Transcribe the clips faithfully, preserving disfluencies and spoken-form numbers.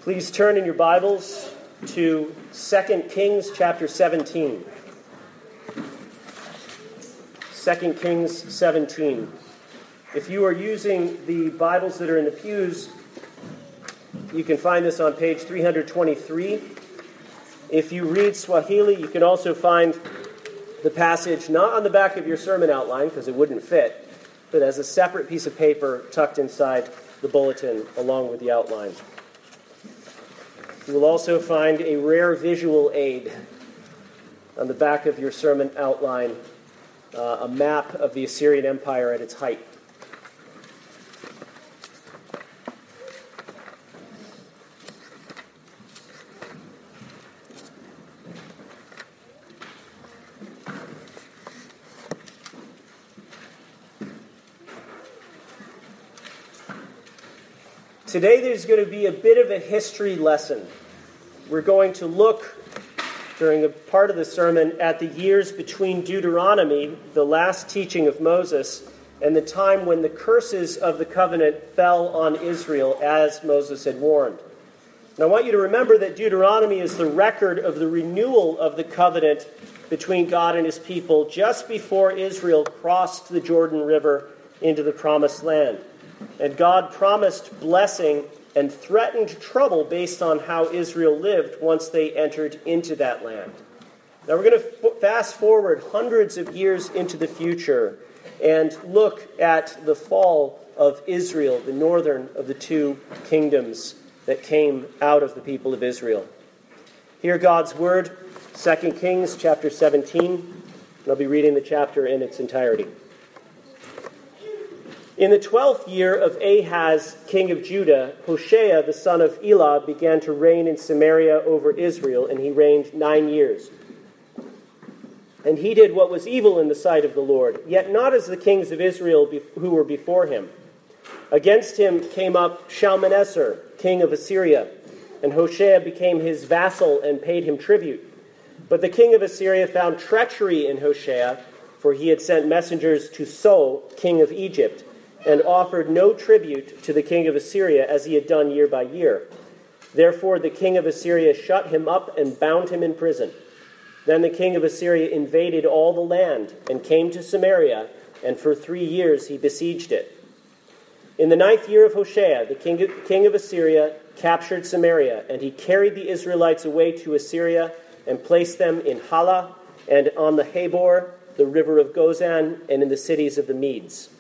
Please turn in your Bibles to Second Kings chapter seventeen. Second Kings seventeen. If you are using the Bibles that are in the pews, you can find this on page three twenty-three. If you read Swahili, you can also find the passage not on the back of your sermon outline, because it wouldn't fit, but as a separate piece of paper tucked inside the bulletin along with the outline. You will also find a rare visual aid on the back of your sermon outline, uh, a map of the Assyrian Empire at its height. Today there's going to be a bit of a history lesson. We're going to look, during a part of the sermon, at the years between Deuteronomy, the last teaching of Moses, and the time when the curses of the covenant fell on Israel, as Moses had warned. And I want you to remember that Deuteronomy is the record of the renewal of the covenant between God and his people just before Israel crossed the Jordan River into the Promised Land. And God promised blessing and threatened trouble based on how Israel lived once they entered into that land. Now we're going to fast forward hundreds of years into the future and look at the fall of Israel, the northern of the two kingdoms that came out of the people of Israel. Hear God's word, Second Kings chapter seventeen, and I'll be reading the chapter in its entirety. In the twelfth year of Ahaz, king of Judah, Hoshea, the son of Elah, began to reign in Samaria over Israel, and he reigned nine years. And he did what was evil in the sight of the Lord, yet not as the kings of Israel who were before him. Against him came up Shalmaneser, king of Assyria, and Hoshea became his vassal and paid him tribute. But the king of Assyria found treachery in Hoshea, for he had sent messengers to So, king of Egypt, and offered no tribute to the king of Assyria as he had done year by year. Therefore the king of Assyria shut him up and bound him in prison. Then the king of Assyria invaded all the land and came to Samaria, and for three years he besieged it. In the ninth year of Hoshea, the king of, king of Assyria captured Samaria, and he carried the Israelites away to Assyria and placed them in Hala and on the Habor, the river of Gozan, and in the cities of the Medes.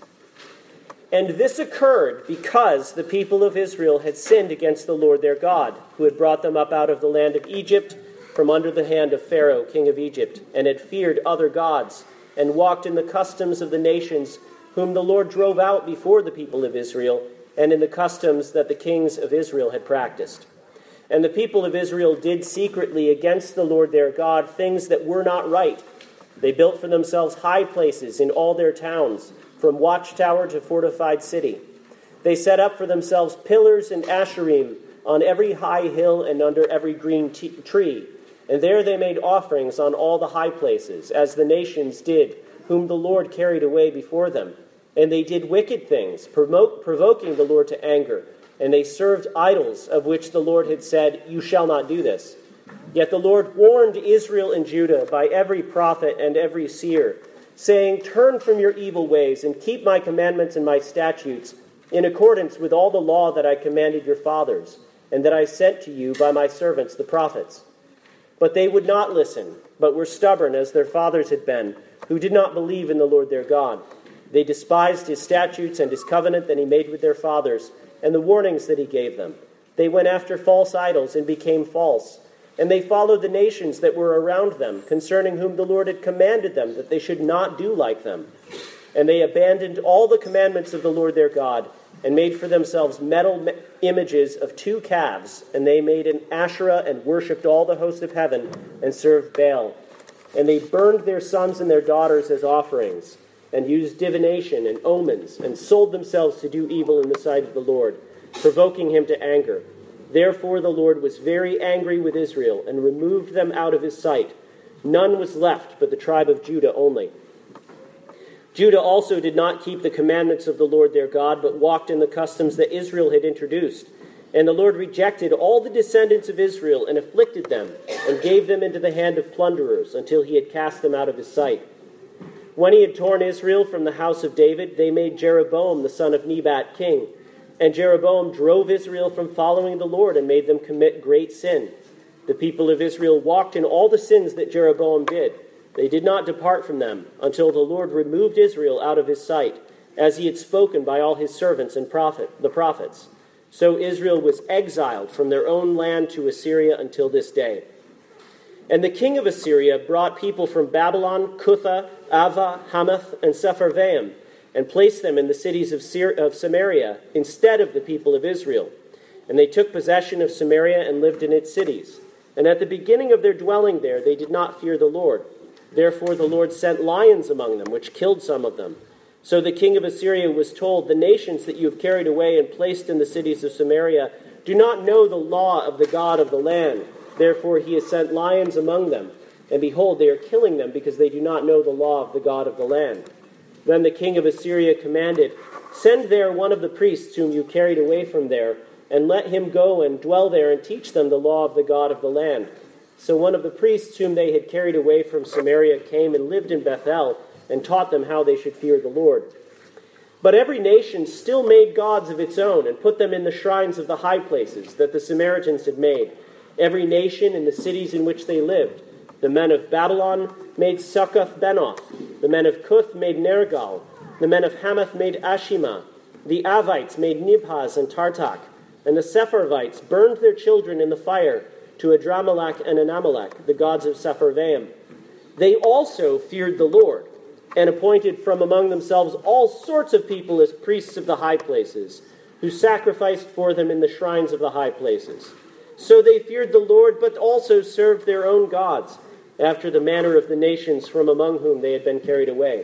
And this occurred because the people of Israel had sinned against the Lord their God, who had brought them up out of the land of Egypt from under the hand of Pharaoh, king of Egypt, and had feared other gods, and walked in the customs of the nations whom the Lord drove out before the people of Israel, and in the customs that the kings of Israel had practiced. And the people of Israel did secretly against the Lord their God things that were not right. They built for themselves high places in all their towns, from watchtower to fortified city. They set up for themselves pillars and asherim on every high hill and under every green t- tree. And there they made offerings on all the high places, as the nations did, whom the Lord carried away before them. And they did wicked things, provoke, provoking the Lord to anger. And they served idols, of which the Lord had said, "You shall not do this." Yet the Lord warned Israel and Judah by every prophet and every seer, saying, "Turn from your evil ways and keep my commandments and my statutes in accordance with all the law that I commanded your fathers, and that I sent to you by my servants the prophets." But they would not listen, but were stubborn as their fathers had been, who did not believe in the Lord their God. They despised his statutes and his covenant that he made with their fathers, and the warnings that he gave them. They went after false idols and became false. And they followed the nations that were around them, concerning whom the Lord had commanded them that they should not do like them. And they abandoned all the commandments of the Lord their God, and made for themselves metal images of two calves. And they made an Asherah and worshipped all the host of heaven, and served Baal. And they burned their sons and their daughters as offerings, and used divination and omens, and sold themselves to do evil in the sight of the Lord, provoking him to anger. Therefore the Lord was very angry with Israel, and removed them out of his sight. None was left but the tribe of Judah only. Judah also did not keep the commandments of the Lord their God, but walked in the customs that Israel had introduced. And the Lord rejected all the descendants of Israel and afflicted them and gave them into the hand of plunderers until he had cast them out of his sight. When he had torn Israel from the house of David, they made Jeroboam the son of Nebat king. And Jeroboam drove Israel from following the Lord and made them commit great sin. The people of Israel walked in all the sins that Jeroboam did. They did not depart from them until the Lord removed Israel out of his sight, as he had spoken by all his servants and prophet, the prophets. So Israel was exiled from their own land to Assyria until this day. And the king of Assyria brought people from Babylon, Cutha, Ava, Hamath, and Sepharvaim, and placed them in the cities of, Syr- of Samaria instead of the people of Israel. And they took possession of Samaria and lived in its cities. And at the beginning of their dwelling there, they did not fear the Lord. Therefore the Lord sent lions among them, which killed some of them. So the king of Assyria was told, the nations that you have carried away and placed in the cities of Samaria do not know the law of the God of the land. Therefore he has sent lions among them. And behold, they are killing them because they do not know the law of the God of the land. Then the king of Assyria commanded, send there one of the priests whom you carried away from there, and let him go and dwell there and teach them the law of the God of the land. So one of the priests whom they had carried away from Samaria came and lived in Bethel, and taught them how they should fear the Lord. But every nation still made gods of its own, and put them in the shrines of the high places that the Samaritans had made, every nation in the cities in which they lived. The men of Babylon made Succoth-Benoth, the men of Cuth made Nergal, the men of Hamath made Ashima, the Avites made Nibhaz and Tartak, and the Sepharvites burned their children in the fire to Adramelech and Anamelech, the gods of Sepharvaim. They also feared the Lord, and appointed from among themselves all sorts of people as priests of the high places, who sacrificed for them in the shrines of the high places. So they feared the Lord, but also served their own gods, after the manner of the nations from among whom they had been carried away.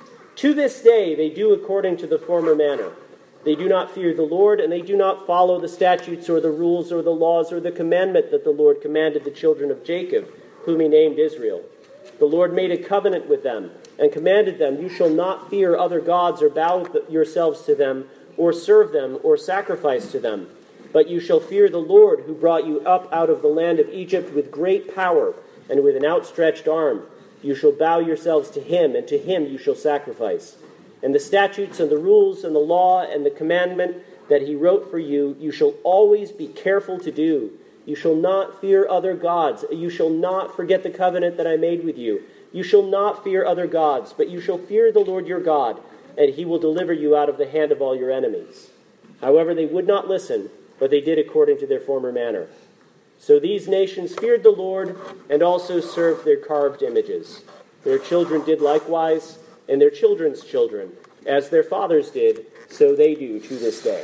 To this day they do according to the former manner. They do not fear the Lord, and they do not follow the statutes or the rules or the laws or the commandment that the Lord commanded the children of Jacob, whom he named Israel. The Lord made a covenant with them, and commanded them, you shall not fear other gods or bow yourselves to them, or serve them, or sacrifice to them. But you shall fear the Lord, who brought you up out of the land of Egypt with great power and with an outstretched arm. You shall bow yourselves to him, and to him you shall sacrifice. And the statutes and the rules and the law and the commandment that he wrote for you, you shall always be careful to do. You shall not fear other gods. You shall not forget the covenant that I made with you. You shall not fear other gods, but you shall fear the Lord your God, and he will deliver you out of the hand of all your enemies. However, they would not listen, but they did according to their former manner. So these nations feared the Lord, and also served their carved images. Their children did likewise, and their children's children, as their fathers did, so they do to this day.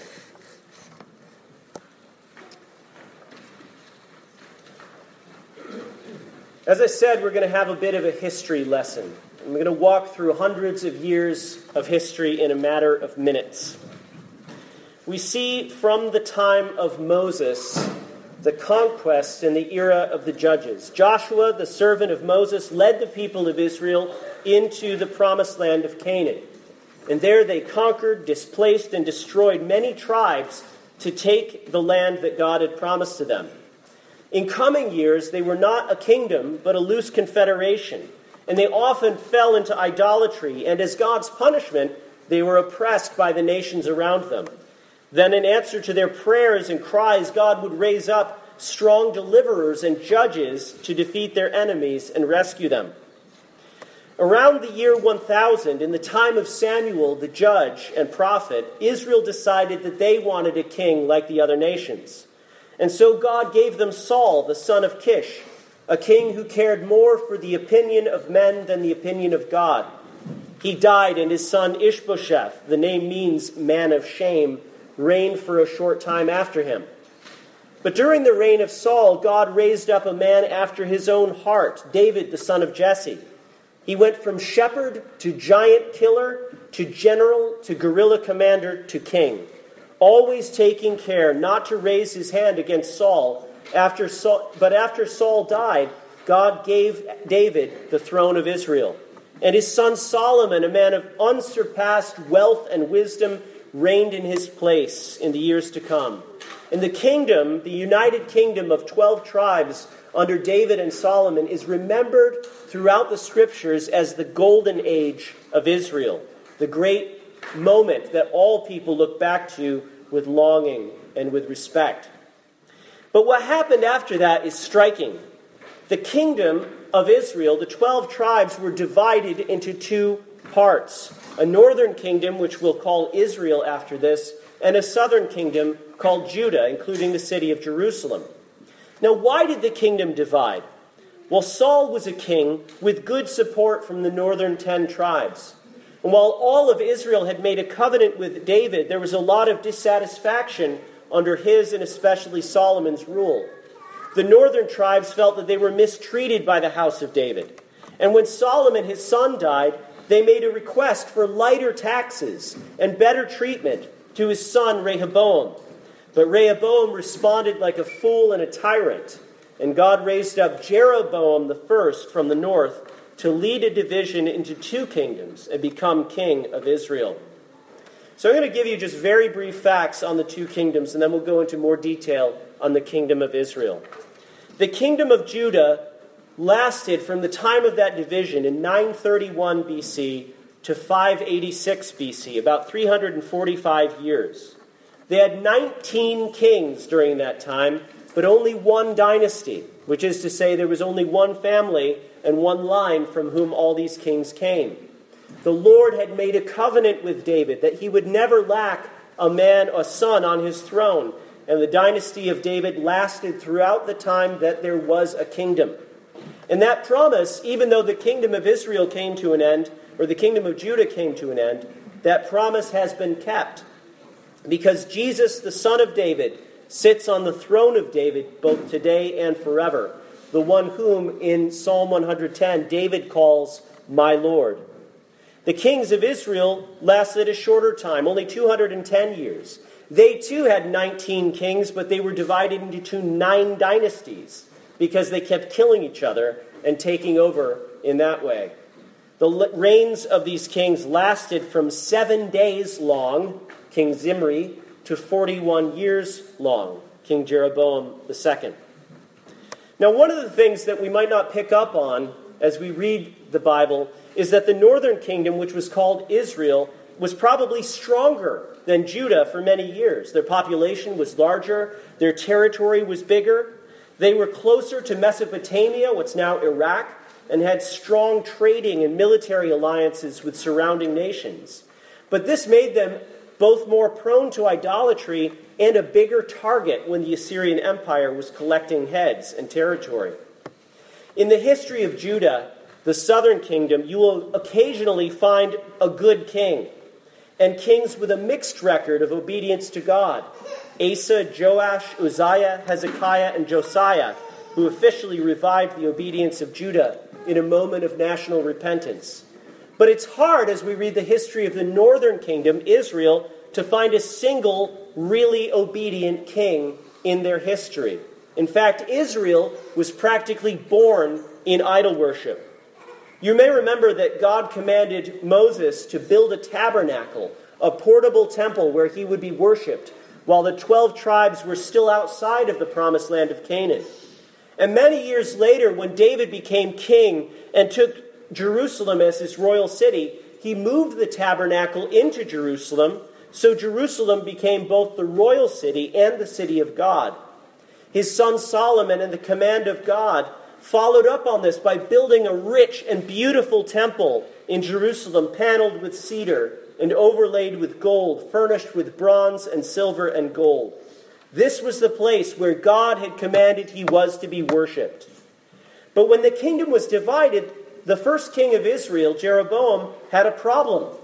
As I said, we're going to have a bit of a history lesson. I'm going to walk through hundreds of years of history in a matter of minutes. We see from the time of Moses the conquest in the era of the judges. Joshua, the servant of Moses, led the people of Israel into the promised land of Canaan. And there they conquered, displaced, and destroyed many tribes to take the land that God had promised to them. In coming years, they were not a kingdom, but a loose confederation, and they often fell into idolatry, and as God's punishment, they were oppressed by the nations around them. Then in answer to their prayers and cries, God would raise up strong deliverers and judges to defeat their enemies and rescue them. Around the year one thousand, in the time of Samuel, the judge and prophet, Israel decided that they wanted a king like the other nations. And so God gave them Saul, the son of Kish, a king who cared more for the opinion of men than the opinion of God. He died, and his son Ishbosheth, the name means man of shame, reigned for a short time after him. But during the reign of Saul, God raised up a man after his own heart, David, the son of Jesse. He went from shepherd to giant killer to general to guerrilla commander to king, always taking care not to raise his hand against Saul. After Saul, but after Saul died, God gave David the throne of Israel. And his son Solomon, a man of unsurpassed wealth and wisdom, reigned in his place in the years to come. And the kingdom, the united kingdom of twelve tribes under David and Solomon, is remembered throughout the scriptures as the golden age of Israel, the great moment that all people look back to with longing and with respect. But what happened after that is striking. The kingdom of Israel, the twelve tribes, were divided into two parts. A northern kingdom, which we'll call Israel after this, and a southern kingdom called Judah, including the city of Jerusalem. Now, why did the kingdom divide? Well, Saul was a king with good support from the northern ten tribes. And while all of Israel had made a covenant with David, there was a lot of dissatisfaction under his and especially Solomon's rule. The northern tribes felt that they were mistreated by the house of David. And when Solomon, his son, died, they made a request for lighter taxes and better treatment to his son Rehoboam. But Rehoboam responded like a fool and a tyrant, and God raised up Jeroboam the first from the north to lead a division into two kingdoms and become king of Israel. So I'm going to give you just very brief facts on the two kingdoms, and then we'll go into more detail on the kingdom of Israel. The kingdom of Judah lasted from the time of that division in nine thirty-one B C to five eighty-six B C, about three hundred forty-five years. They had nineteen kings during that time, but only one dynasty, which is to say there was only one family and one line from whom all these kings came. The Lord had made a covenant with David that he would never lack a man, a son on his throne, and the dynasty of David lasted throughout the time that there was a kingdom. And that promise, even though the kingdom of Israel came to an end, or the kingdom of Judah came to an end, that promise has been kept. Because Jesus, the Son of David, sits on the throne of David both today and forever, the one whom in Psalm one hundred ten David calls my Lord. The kings of Israel lasted a shorter time, only two hundred ten years. They too had nineteen kings, but they were divided into nine dynasties because they kept killing each other and taking over in that way. The reigns of these kings lasted from seven days long, King Zimri, to forty-one years long, King Jeroboam the second. Now, one of the things that we might not pick up on as we read the Bible is that the northern kingdom, which was called Israel, was probably stronger than Judah for many years. Their population was larger, their territory was bigger, they were closer to Mesopotamia, what's now Iraq, and had strong trading and military alliances with surrounding nations. But this made them both more prone to idolatry and a bigger target when the Assyrian Empire was collecting heads and territory. In the history of Judah, the southern kingdom, you will occasionally find a good king, and kings with a mixed record of obedience to God. Asa, Joash, Uzziah, Hezekiah, and Josiah, who officially revived the obedience of Judah in a moment of national repentance. But it's hard, as we read the history of the northern kingdom, Israel, to find a single really obedient king in their history. In fact, Israel was practically born in idol worship. You may remember that God commanded Moses to build a tabernacle, a portable temple where he would be worshipped, while the twelve tribes were still outside of the promised land of Canaan. And many years later, when David became king and took Jerusalem as his royal city, he moved the tabernacle into Jerusalem, so Jerusalem became both the royal city and the city of God. His son Solomon, in the command of God, followed up on this by building a rich and beautiful temple in Jerusalem, paneled with cedar and overlaid with gold, furnished with bronze and silver and gold. This was the place where God had commanded he was to be worshipped. But when the kingdom was divided, the first king of Israel, Jeroboam, had a problem.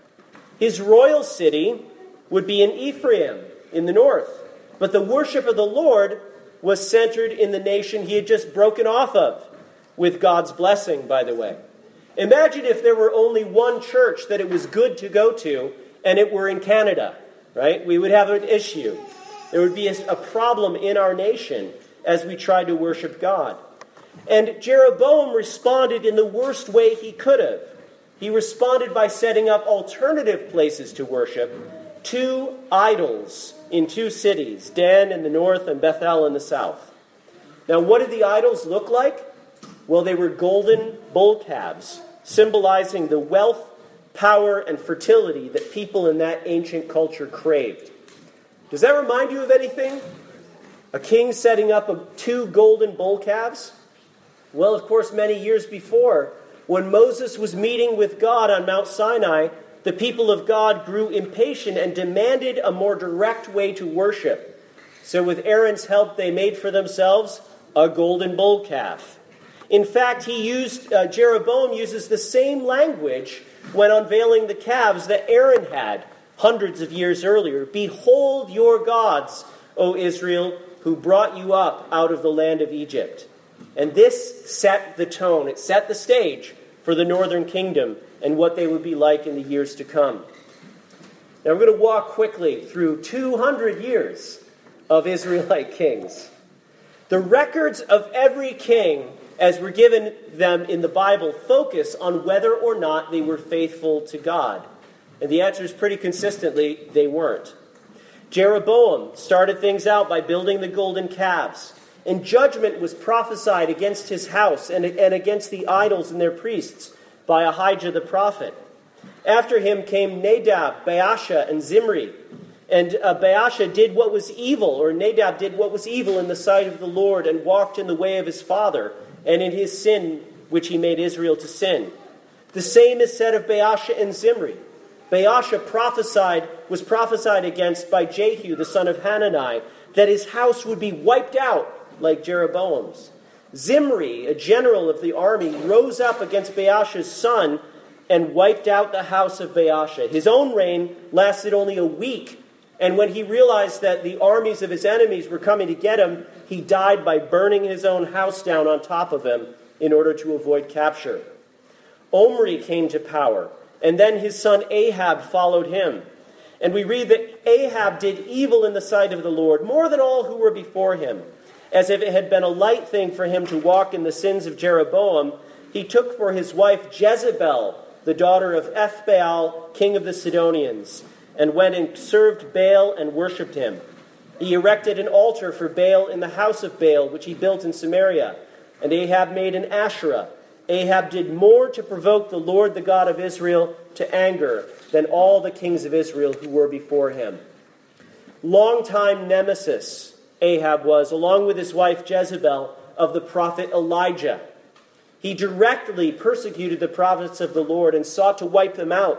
His royal city would be in Ephraim, in the north, but the worship of the Lord was centered in the nation he had just broken off of, with God's blessing, by the way. Imagine if there were only one church that it was good to go to, and it were in Canada, right? We would have an issue. There would be a, a problem in our nation as we tried to worship God. And Jeroboam responded in the worst way he could have. He responded by setting up alternative places to worship two idols in two cities, Dan in the north and Bethel in the south. Now, what did the idols look like? Well, they were golden bull calves, symbolizing the wealth, power, and fertility that people in that ancient culture craved. Does that remind you of anything? A king setting up a, two golden bull calves? Well, of course, many years before, when Moses was meeting with God on Mount Sinai, the people of God grew impatient and demanded a more direct way to worship. So with Aaron's help, they made for themselves a golden bull calf. In fact, he used uh, Jeroboam uses the same language when unveiling the calves that Aaron had hundreds of years earlier. Behold your gods, O Israel, who brought you up out of the land of Egypt. And this set the tone, it set the stage for the northern kingdom and what they would be like in the years to come. Now we're going to walk quickly through two hundred years of Israelite kings. The records of every king, as were given them in the Bible, focus on whether or not they were faithful to God. And the answer is pretty consistently, they weren't. Jeroboam started things out by building the golden calves. And judgment was prophesied against his house and, and against the idols and their priests by Ahijah the prophet. After him came Nadab, Baasha, and Zimri. And uh, Baasha did what was evil, or Nadab did what was evil in the sight of the Lord and walked in the way of his father and in his sin which he made Israel to sin. The same is said of Baasha and Zimri. Baasha prophesied, was prophesied against by Jehu, the son of Hanani, that his house would be wiped out like Jeroboam's. Zimri, a general of the army, rose up against Baasha's son and wiped out the house of Baasha. His own reign lasted only a week, and when he realized that the armies of his enemies were coming to get him, he died by burning his own house down on top of him in order to avoid capture. Omri came to power, and then his son Ahab followed him. And we read that Ahab did evil in the sight of the Lord, more than all who were before him. As if it had been a light thing for him to walk in the sins of Jeroboam, he took for his wife Jezebel, the daughter of Ethbaal, king of the Sidonians, and went and served Baal and worshipped him. He erected an altar for Baal in the house of Baal, which he built in Samaria. And Ahab made an Asherah. Ahab did more to provoke the Lord, the God of Israel, to anger than all the kings of Israel who were before him. Longtime nemesis Ahab was, along with his wife Jezebel, of the prophet Elijah. He directly persecuted the prophets of the Lord and sought to wipe them out.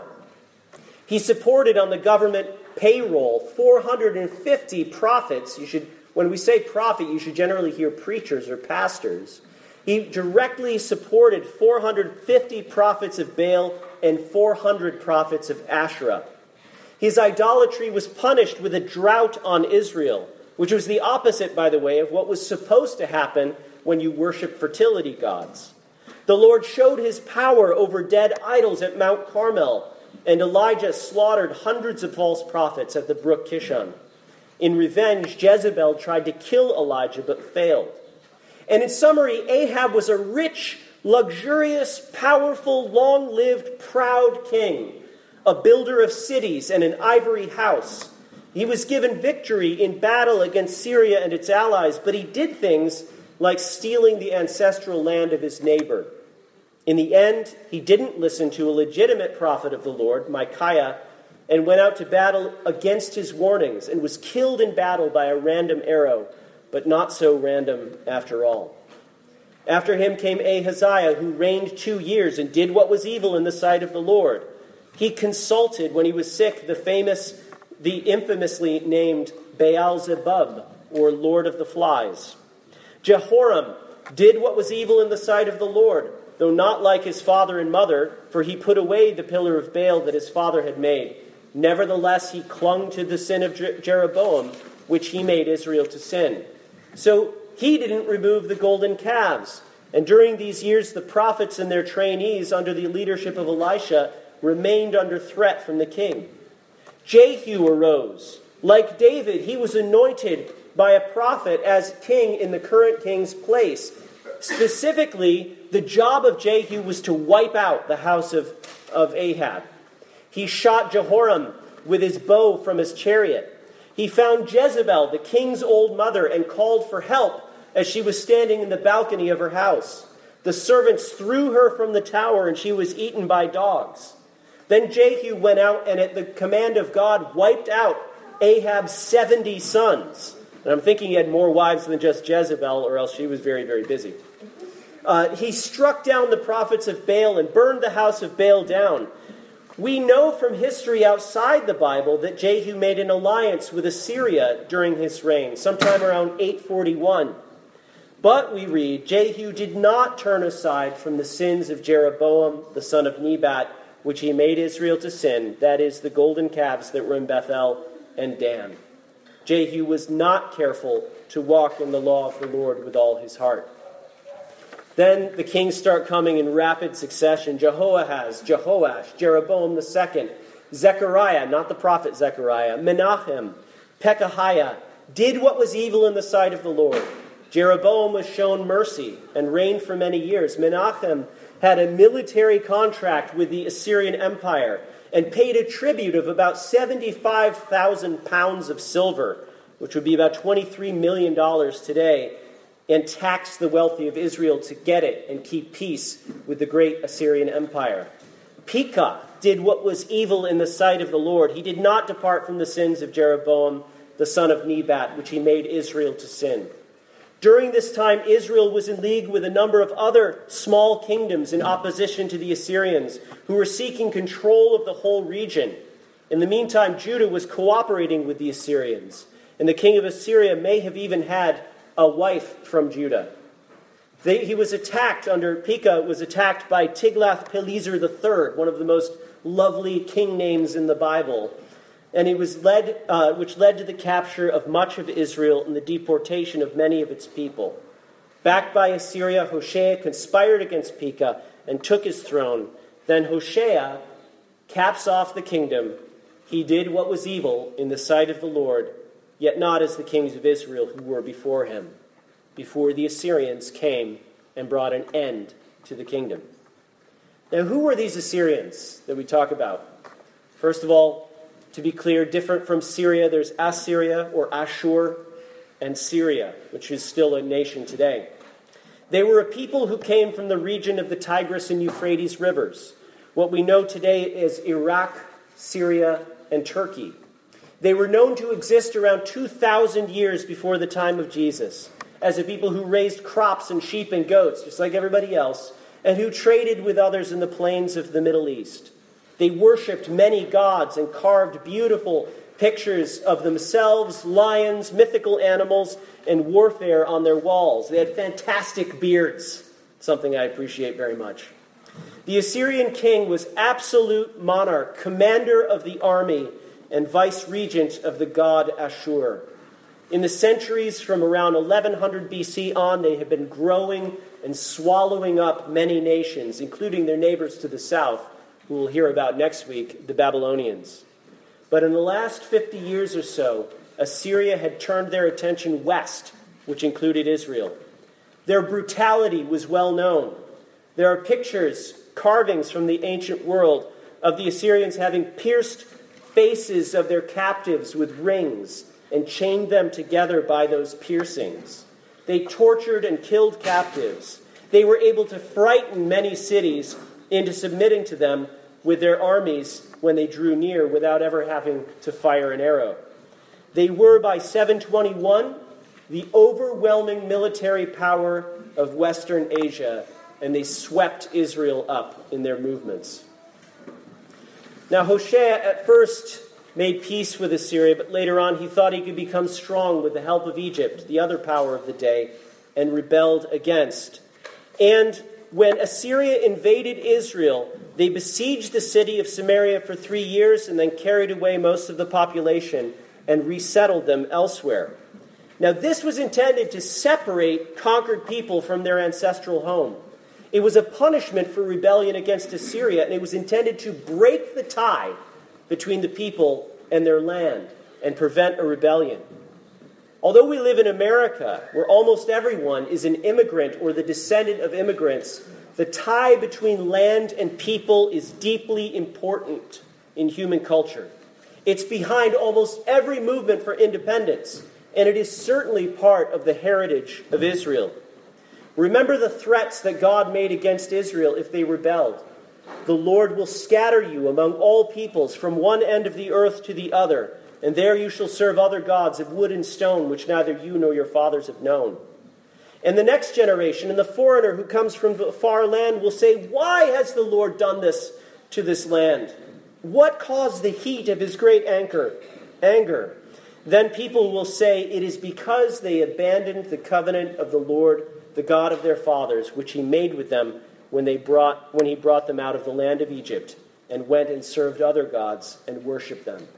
He supported on the government payroll four hundred fifty prophets. You should, when we say prophet, you should generally hear preachers or pastors. He directly supported four hundred fifty prophets of Baal and four hundred prophets of Asherah. His idolatry was punished with a drought on Israel, which was the opposite, by the way, of what was supposed to happen when you worship fertility gods. The Lord showed his power over dead idols at Mount Carmel, and Elijah slaughtered hundreds of false prophets at the brook Kishon. In revenge, Jezebel tried to kill Elijah but failed. And in summary, Ahab was a rich, luxurious, powerful, long-lived, proud king, a builder of cities and an ivory house. He was given victory in battle against Syria and its allies, but he did things like stealing the ancestral land of his neighbor. In the end, he didn't listen to a legitimate prophet of the Lord, Micaiah, and went out to battle against his warnings and was killed in battle by a random arrow, but not so random after all. After him came Ahaziah, who reigned two years and did what was evil in the sight of the Lord. He consulted, when he was sick, the famous, the infamously named Baal-zebub, or Lord of the Flies. Jehoram did what was evil in the sight of the Lord, though not like his father and mother, for he put away the pillar of Baal that his father had made. Nevertheless, he clung to the sin of Jeroboam, which he made Israel to sin. So he didn't remove the golden calves. And during these years, the prophets and their trainees, under the leadership of Elisha, remained under threat from the king. Jehu arose. Like David, he was anointed by a prophet as king in the current king's place. Specifically, the job of Jehu was to wipe out the house of, of Ahab. He shot Jehoram, with his bow from his chariot. He found Jezebel, the king's old mother, and called for help as she was standing in the balcony of her house. The servants threw her from the tower, and she was eaten by dogs. Then Jehu went out and at the command of God wiped out Ahab's seventy sons. And I'm thinking he had more wives than just Jezebel, or else she was very, very busy. Uh, he struck down the prophets of Baal and burned the house of Baal down. We know from history outside the Bible that Jehu made an alliance with Assyria during his reign, sometime around eight forty-one. But we read, Jehu did not turn aside from the sins of Jeroboam, the son of Nebat, which he made Israel to sin, that is, the golden calves that were in Bethel and Dan. Jehu was not careful to walk in the law of the Lord with all his heart. Then the kings start coming in rapid succession. Jehoahaz, Jehoash, Jeroboam the second, Zechariah, not the prophet Zechariah, Menachem, Pekahiah, did what was evil in the sight of the Lord. Jeroboam was shown mercy and reigned for many years. Menachem had a military contract with the Assyrian Empire and paid a tribute of about seventy-five thousand pounds of silver, which would be about twenty-three million dollars today, and taxed the wealthy of Israel to get it and keep peace with the great Assyrian Empire. Pekah did what was evil in the sight of the Lord. He did not depart from the sins of Jeroboam, the son of Nebat, which he made Israel to sin. During this time, Israel was in league with a number of other small kingdoms in opposition to the Assyrians, who were seeking control of the whole region. In the meantime, Judah was cooperating with the Assyrians, and the king of Assyria may have even had a wife from Judah. They, he was attacked under, Pekah was attacked by Tiglath-Pileser the third, one of the most lovely king names in the Bible. And it was led, uh, which led to the capture of much of Israel and the deportation of many of its people. Backed by Assyria, Hoshea conspired against Pekah and took his throne. Then Hoshea caps off the kingdom. He did what was evil in the sight of the Lord, yet not as the kings of Israel who were before him, before the Assyrians came and brought an end to the kingdom. Now, who were these Assyrians that we talk about? First of all, to be clear, different from Syria, there's Assyria or Ashur and Syria, which is still a nation today. They were a people who came from the region of the Tigris and Euphrates rivers, what we know today as Iraq, Syria, and Turkey. They were known to exist around two thousand years before the time of Jesus, as a people who raised crops and sheep and goats, just like everybody else, and who traded with others in the plains of the Middle East. They worshipped many gods and carved beautiful pictures of themselves, lions, mythical animals, and warfare on their walls. They had fantastic beards, something I appreciate very much. The Assyrian king was absolute monarch, commander of the army, and vice-regent of the god Ashur. In the centuries from around eleven hundred B C on, they had been growing and swallowing up many nations, including their neighbors to the south, who we'll hear about next week, the Babylonians. But in the last fifty years or so, Assyria had turned their attention west, which included Israel. Their brutality was well known. There are pictures, carvings from the ancient world of the Assyrians having pierced faces of their captives with rings and chained them together by those piercings. They tortured and killed captives. They were able to frighten many cities into submitting to them with their armies when they drew near without ever having to fire an arrow. They were, by seven twenty-one, the overwhelming military power of Western Asia, and they swept Israel up in their movements. Now, Hoshea at first made peace with Assyria, but later on he thought he could become strong with the help of Egypt, the other power of the day, and rebelled against. And when Assyria invaded Israel, they besieged the city of Samaria for three years and then carried away most of the population and resettled them elsewhere. Now, this was intended to separate conquered people from their ancestral home. It was a punishment for rebellion against Assyria, and it was intended to break the tie between the people and their land and prevent a rebellion. Although we live in America, where almost everyone is an immigrant or the descendant of immigrants, the tie between land and people is deeply important in human culture. It's behind almost every movement for independence, and it is certainly part of the heritage of Israel. Remember the threats that God made against Israel if they rebelled. The Lord will scatter you among all peoples from one end of the earth to the other, and there you shall serve other gods of wood and stone, which neither you nor your fathers have known. And the next generation, and the foreigner who comes from a far land, will say, why has the Lord done this to this land? What caused the heat of his great anger? Anger. Then people will say, it is because they abandoned the covenant of the Lord, the God of their fathers, which he made with them when they brought when he brought them out of the land of Egypt, and went and served other gods and worshipped them.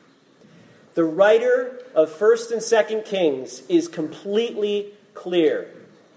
The writer of First and Second Kings is completely clear.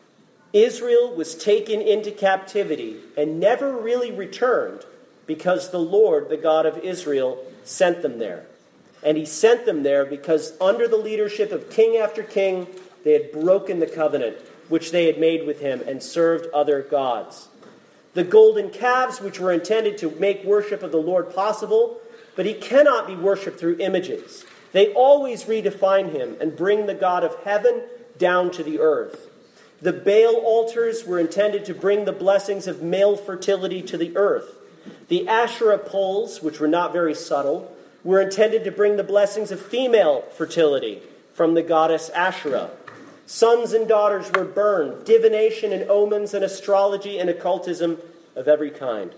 Israel was taken into captivity and never really returned because the Lord, the God of Israel, sent them there. And he sent them there because under the leadership of king after king, they had broken the covenant which they had made with him and served other gods. The golden calves, which were intended to make worship of the Lord possible, but he cannot be worshipped through images. They always redefine him and bring the God of heaven down to the earth. The Baal altars were intended to bring the blessings of male fertility to the earth. The Asherah poles, which were not very subtle, were intended to bring the blessings of female fertility from the goddess Asherah. Sons and daughters were burned, divination and omens and astrology and occultism of every kind.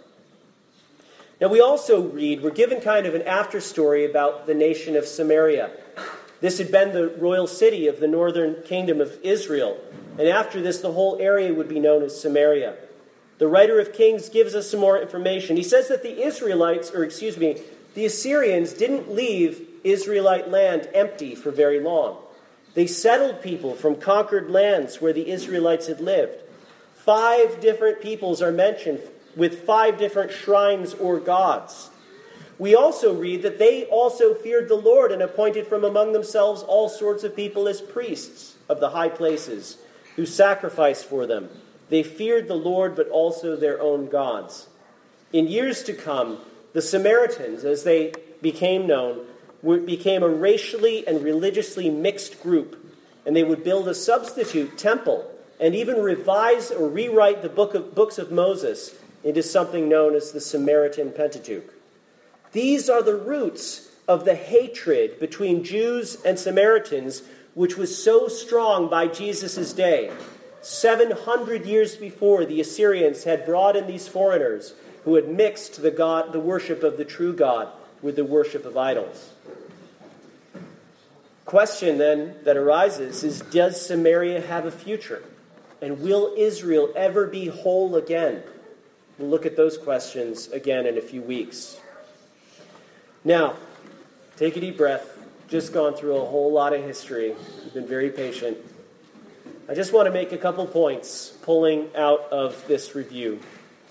Now we also read, we're given kind of an after story about the nation of Samaria. This had been the royal city of the northern kingdom of Israel. And after this, the whole area would be known as Samaria. The writer of Kings gives us some more information. He says that the Israelites, or excuse me, the Assyrians didn't leave Israelite land empty for very long. They settled people from conquered lands where the Israelites had lived. Five different peoples are mentioned with five different shrines or gods. We also read that they also feared the Lord and appointed from among themselves all sorts of people as priests of the high places who sacrificed for them. They feared the Lord, but also their own gods. In years to come, the Samaritans, as they became known, became a racially and religiously mixed group, and they would build a substitute temple and even revise or rewrite the book of, books of Moses into something known as the Samaritan Pentateuch. These are the roots of the hatred between Jews and Samaritans, which was so strong by Jesus' day. seven hundred years before, the Assyrians had brought in these foreigners who had mixed the God, the worship of the true God with the worship of idols. Question then that arises is, does Samaria have a future? And will Israel ever be whole again? We'll look at those questions again in a few weeks. Now, take a deep breath. Just gone through a whole lot of history. You've been very patient. I just want to make a couple points pulling out of this review.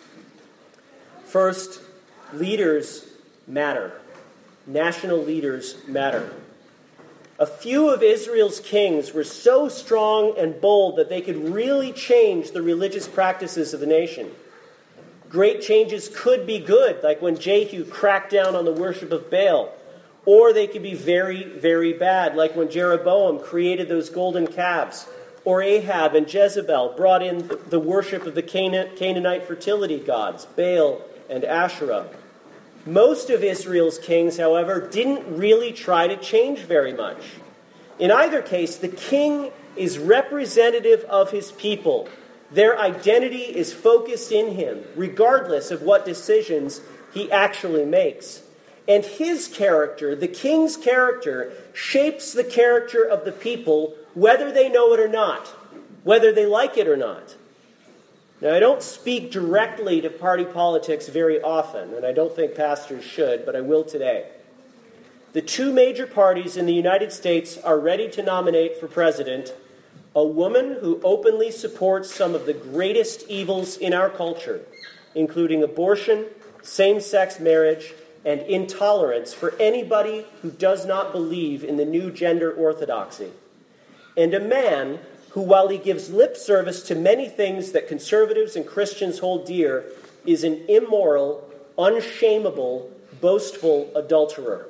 First, leaders matter. National leaders matter. A few of Israel's kings were so strong and bold that they could really change the religious practices of the nation. Great changes could be good, like when Jehu cracked down on the worship of Baal. Or they could be very, very bad, like when Jeroboam created those golden calves. Or Ahab and Jezebel brought in the worship of the Canaanite fertility gods, Baal and Asherah. Most of Israel's kings, however, didn't really try to change very much. In either case, the king is representative of his people. Their identity is focused in him, regardless of what decisions he actually makes. And his character, the king's character, shapes the character of the people, whether they know it or not, whether they like it or not. Now, I don't speak directly to party politics very often, and I don't think pastors should, but I will today. The two major parties in the United States are ready to nominate for president a woman who openly supports some of the greatest evils in our culture, including abortion, same-sex marriage, and intolerance for anybody who does not believe in the new gender orthodoxy. And a man who, while he gives lip service to many things that conservatives and Christians hold dear, is an immoral, unshameable, boastful adulterer.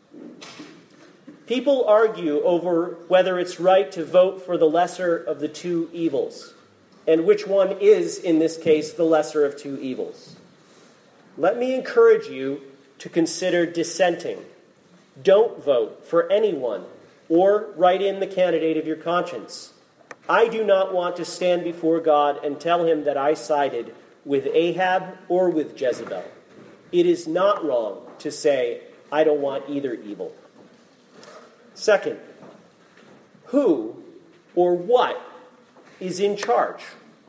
People argue over whether it's right to vote for the lesser of the two evils, and which one is, in this case, the lesser of two evils. Let me encourage you to consider dissenting. Don't vote for anyone or write in the candidate of your conscience. I do not want to stand before God and tell him that I sided with Ahab or with Jezebel. It is not wrong to say, I don't want either evil. Second, who or what is in charge?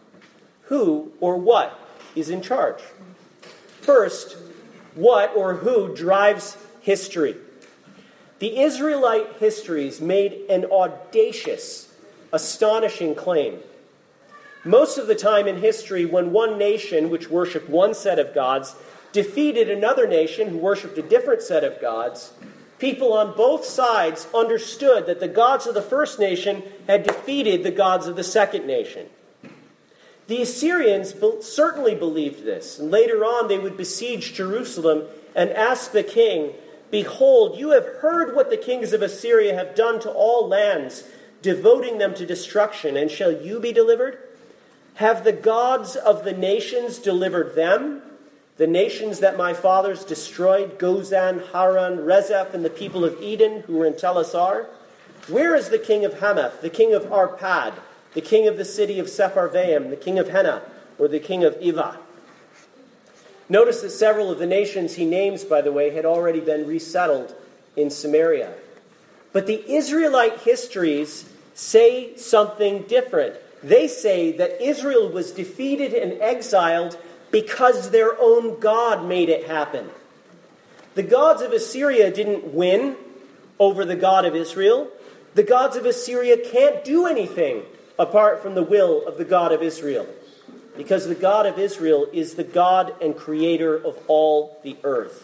Who or what is in charge? First, what or who drives history? The Israelite histories made an audacious, astonishing claim. Most of the time in history, when one nation, which worshipped one set of gods, defeated another nation who worshipped a different set of gods, people on both sides understood that the gods of the first nation had defeated the gods of the second nation. The Assyrians certainly believed this, and later on they would besiege Jerusalem and ask the king, "Behold, you have heard what the kings of Assyria have done to all lands, devoting them to destruction, and shall you be delivered? Have the gods of the nations delivered them? The nations that my fathers destroyed, Gozan, Haran, Rezeph, and the people of Eden who were in Telassar? Where is the king of Hamath, the king of Arpad, the king of the city of Sepharvaim, the king of Hena, or the king of Ivah?" Notice that several of the nations he names, by the way, had already been resettled in Samaria. But the Israelite histories say something different. They say that Israel was defeated and exiled because their own God made it happen. The gods of Assyria didn't win over the God of Israel. The gods of Assyria can't do anything apart from the will of the God of Israel, because the God of Israel is the God and creator of all the earth.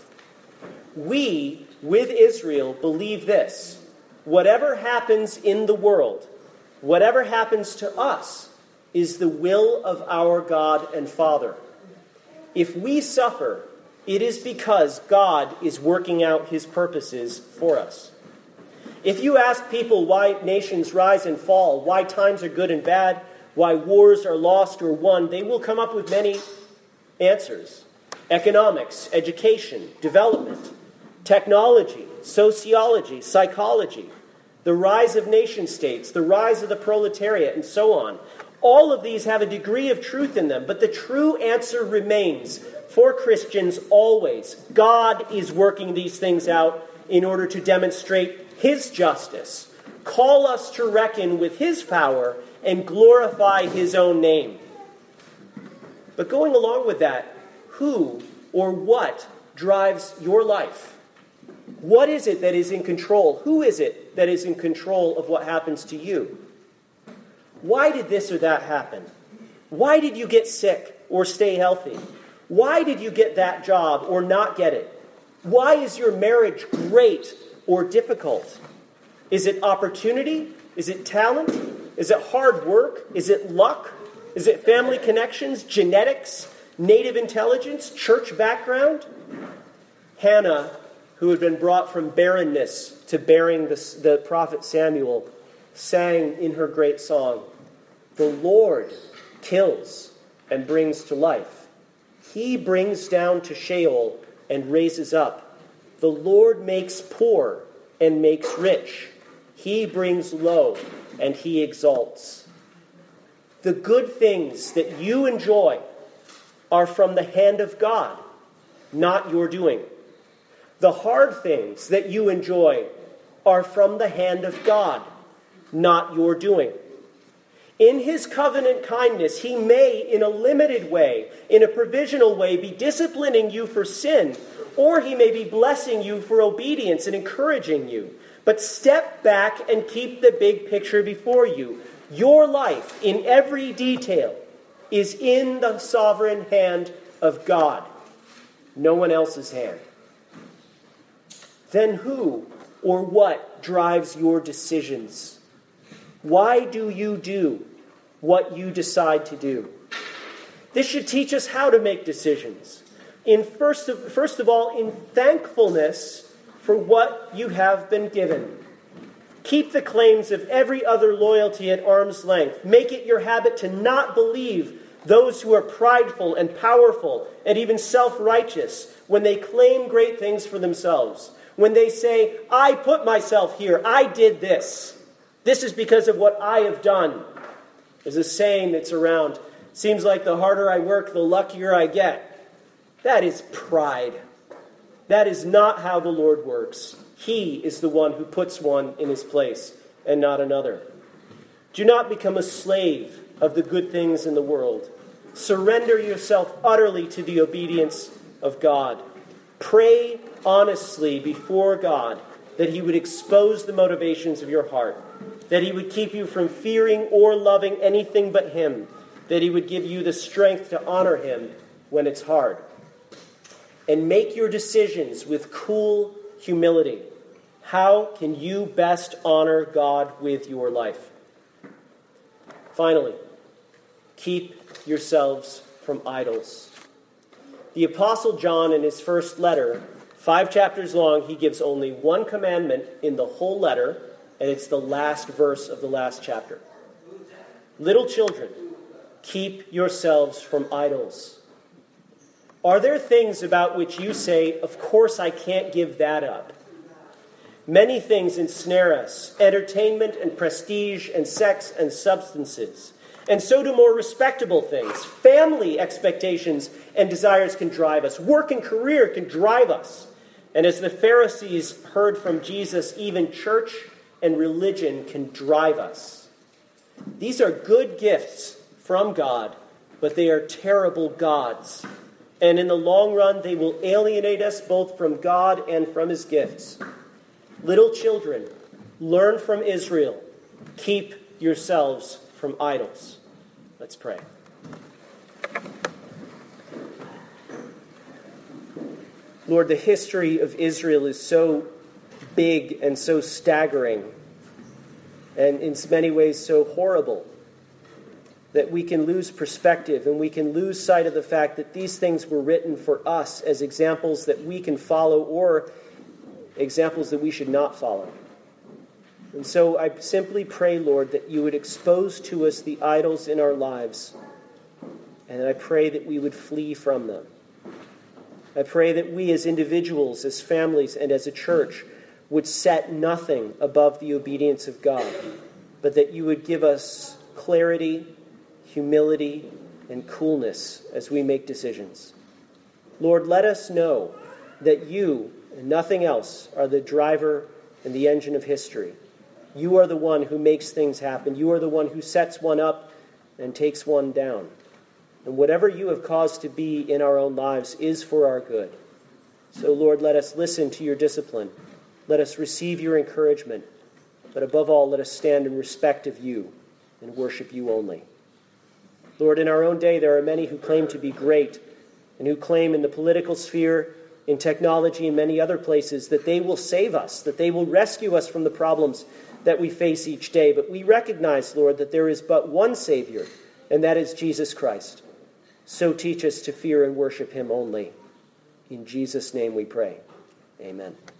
We, with Israel, believe this: whatever happens in the world, whatever happens to us, is the will of our God and Father. If we suffer, it is because God is working out his purposes for us. If you ask people why nations rise and fall, why times are good and bad, why wars are lost or won, they will come up with many answers. Economics, education, development, technology, sociology, psychology, the rise of nation states, the rise of the proletariat, and so on. All of these have a degree of truth in them, but the true answer remains for Christians always: God is working these things out in order to demonstrate his justice, call us to reckon with his power, and glorify his own name. But going along with that, who or what drives your life? What is it that is in control? Who is it that is in control of what happens to you? Why did this or that happen? Why did you get sick or stay healthy? Why did you get that job or not get it? Why is your marriage great or difficult? Is it opportunity? Is it talent? Is it hard work? Is it luck? Is it family connections, genetics, native intelligence, church background? Hannah, who had been brought from barrenness to bearing the, the prophet Samuel, sang in her great song, "The Lord kills and brings to life. He brings down to Sheol and raises up. The Lord makes poor and makes rich. He brings low and he exalts." The good things that you enjoy are from the hand of God, not your doing. The hard things that you enjoy are from the hand of God, not your doing. In his covenant kindness, he may, in a limited way, in a provisional way, be disciplining you for sin, or he may be blessing you for obedience and encouraging you. But step back and keep the big picture before you. Your life, in every detail, is in the sovereign hand of God, no one else's hand. Then who or what drives your decisions? Why do you do what you decide to do? This should teach us how to make decisions. In first of, first of all, in thankfulness for what you have been given. Keep the claims of every other loyalty at arm's length. Make it your habit to not believe those who are prideful and powerful and even self-righteous when they claim great things for themselves. When they say, I put myself here, I did this. This is because of what I have done. There's a saying that's around, seems like the harder I work, the luckier I get. That is pride. That is not how the Lord works. He is the one who puts one in his place and not another. Do not become a slave of the good things in the world. Surrender yourself utterly to the obedience of God. Pray honestly before God that he would expose the motivations of your heart, that he would keep you from fearing or loving anything but him, that he would give you the strength to honor him when it's hard. And make your decisions with cool humility. How can you best honor God with your life? Finally, keep yourselves from idols. The Apostle John, in his first letter, five chapters long, he gives only one commandment in the whole letter, and it's the last verse of the last chapter. Little children, keep yourselves from idols. Are there things about which you say, of course I can't give that up? Many things ensnare us, entertainment and prestige and sex and substances. And so do more respectable things. Family expectations and desires can drive us. Work and career can drive us. And as the Pharisees heard from Jesus, even church and religion can drive us. These are good gifts from God, but they are terrible gods. And in the long run, they will alienate us both from God and from his gifts. Little children, learn from Israel. Keep yourselves from idols. Let's pray. Lord, the history of Israel is so big and so staggering, and in many ways so horrible, that we can lose perspective and we can lose sight of the fact that these things were written for us as examples that we can follow or examples that we should not follow. And so I simply pray, Lord, that you would expose to us the idols in our lives, and I pray that we would flee from them. I pray that we as individuals, as families, and as a church would set nothing above the obedience of God, but that you would give us clarity, humility, and coolness as we make decisions. Lord, let us know that you and nothing else are the driver and the engine of history. You are the one who makes things happen. You are the one who sets one up and takes one down. And whatever you have caused to be in our own lives is for our good. So, Lord, let us listen to your discipline. Let us receive your encouragement. But above all, let us stand in respect of you and worship you only. Lord, in our own day, there are many who claim to be great and who claim in the political sphere, in technology, and many other places that they will save us, that they will rescue us from the problems that we face each day. But we recognize, Lord, that there is but one Savior, and that is Jesus Christ. So teach us to fear and worship him only. In Jesus' name we pray. Amen.